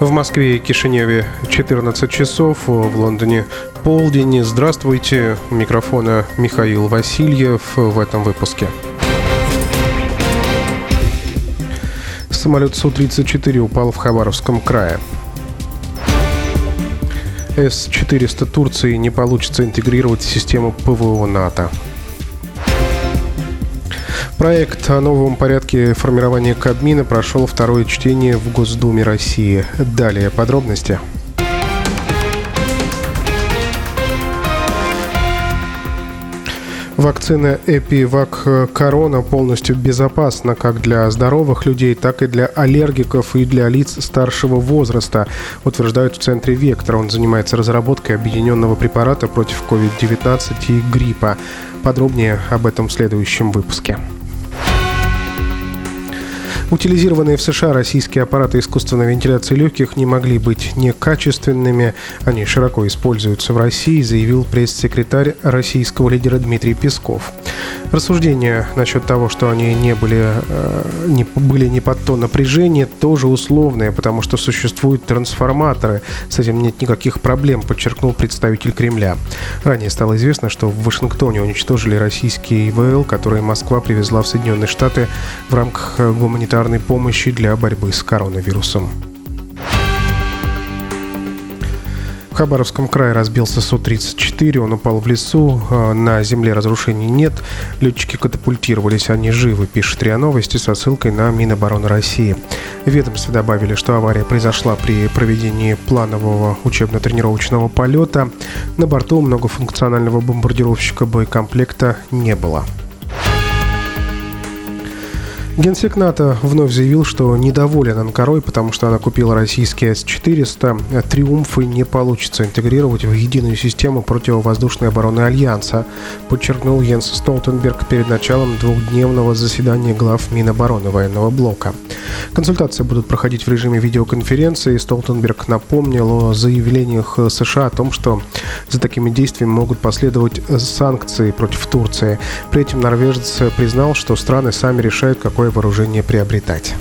В Москве и Кишиневе 14 часов, в Лондоне полдень. Здравствуйте, у микрофона Михаил Васильев в этом выпуске. Самолет Су-34 упал в Хабаровском крае. С-400 Турции не получится интегрировать в систему ПВО НАТО. Проект о новом порядке формирования Кабмина прошел второе чтение в Госдуме России. Далее подробности. Вакцина Эпивак Корона полностью безопасна как для здоровых людей, так и для аллергиков и для лиц старшего возраста, утверждают в центре «Вектор». Он занимается разработкой объединенного препарата против COVID-19 и гриппа. Подробнее об этом в следующем выпуске. Утилизированные в США российские аппараты искусственной вентиляции легких не могли быть некачественными. Они широко используются в России, заявил пресс-секретарь российского лидера Дмитрий Песков. Рассуждения насчет того, что они были не под то напряжение, тоже условные, потому что существуют трансформаторы. С этим нет никаких проблем, подчеркнул представитель Кремля. Ранее стало известно, что в Вашингтоне уничтожили российские ИВЛ, которые Москва привезла в Соединенные Штаты в рамках гуманитарной помощи для борьбы с коронавирусом. В Хабаровском крае разбился Су-34, он упал в лесу, на земле разрушений нет, летчики катапультировались, они живы, пишет РИА Новости со ссылкой на Минобороны России. В ведомстве добавили, что авария произошла при проведении планового учебно-тренировочного полета. На борту многофункционального бомбардировщика боекомплекта не было. Генсек НАТО вновь заявил, что недоволен Анкарой, потому что она купила российские С-400. «Триумфы» не получится интегрировать в единую систему противовоздушной обороны Альянса, подчеркнул Йенс Столтенберг перед началом двухдневного заседания глав Минобороны военного блока. Консультации будут проходить в режиме видеоконференции. Столтенберг напомнил о заявлениях США о том, что за такими действиями могут последовать санкции против Турции. При этом норвежец признал, что страны сами решают, какое вооружение приобретать.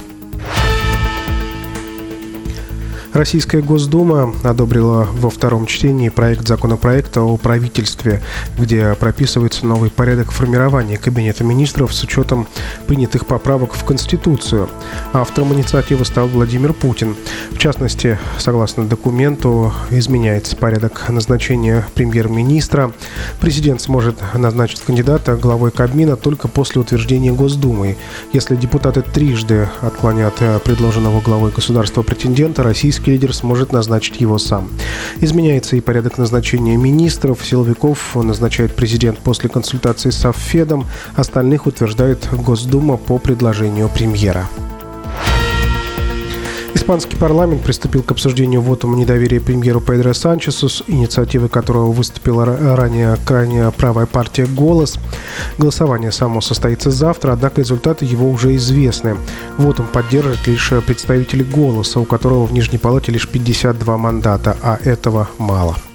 Российская Госдума одобрила во втором чтении проект законопроекта о правительстве, где прописывается новый порядок формирования Кабинета министров с учетом принятых поправок в Конституцию. Автором инициативы стал Владимир Путин. В частности, согласно документу, изменяется порядок назначения премьер-министра. Президент сможет назначить кандидата главой Кабмина только после утверждения Госдумой. Если депутаты трижды отклонят предложенного главой государства претендента, российский лидер сможет назначить его сам. Изменяется и порядок назначения министров. Силовиков назначает президент после консультации с Совфедом. Остальных утверждает Госдума по предложению премьера. Испанский парламент приступил к обсуждению вотума недоверия премьеру Педро Санчесу, с инициативой которого выступила ранее крайне правая партия «Голос». Голосование само состоится завтра, однако результаты его уже известны. Вотум поддержат лишь представители «Голоса», у которого в Нижней Палате лишь 52 мандата, а этого мало.